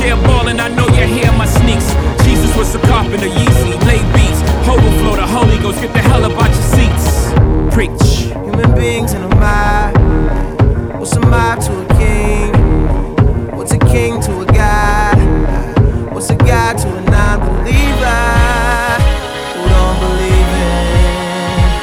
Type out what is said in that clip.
chair ballin', I know you hear my sneaks. Jesus was a carpenter, Yeezy, lay beats, overflow, the Holy Ghost, get the hell up